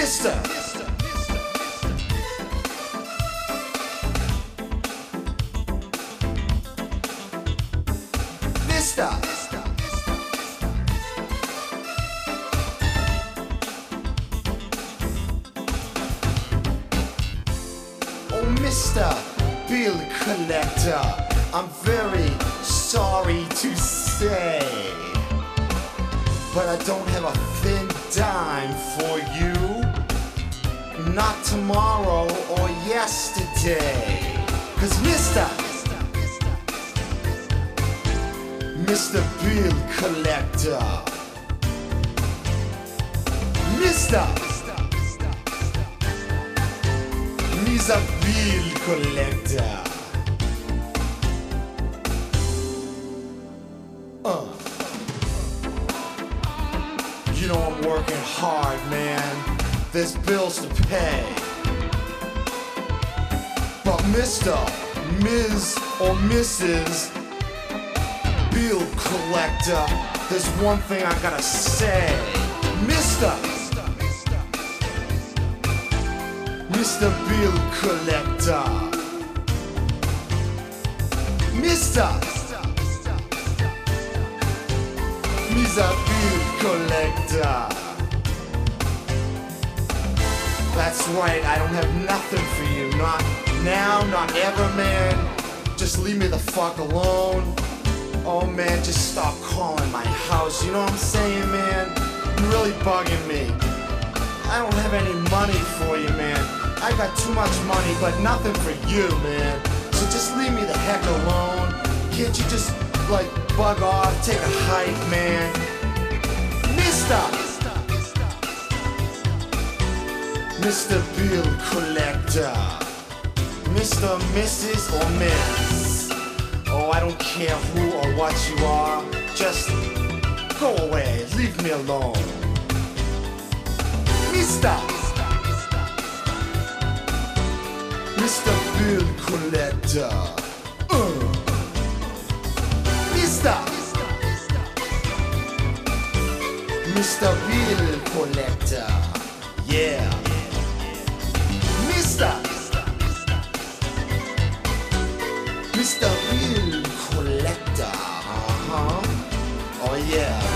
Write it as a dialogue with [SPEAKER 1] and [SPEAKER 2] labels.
[SPEAKER 1] Mister. Mister. Oh, Mr. Bill Collector, I'm very sorry to say, but I don't have a thin dime for you. Not tomorrow or yesterday. 'Cause Mr. Bill Collector, Mr. Bill Collector. You know I'm working hard, man. There's bills to pay. But Mr., Ms., or Mrs. Bill Collector, there's one thing I gotta say. Mr. Bill Collector. Mr. Bill Collector. That's right, I don't have nothing for you. Not now, not ever, man. Just leave me the fuck alone. Oh man, just stop calling my house. You know what I'm saying, man? You're really bugging me. I don't have any money for you, man. I got too much money, but nothing for you, man. So just leave me the heck alone. Can't you just, like, bug off, take a hike, man? Mr. Bill Collector. Mr., Mrs., or Miss. Oh, I don't care who or what you are. Just go away, leave me alone. Mr. Bill Collector. Mr. Bill Collector. Yeah. Mr. Bill Collector. Oh yeah.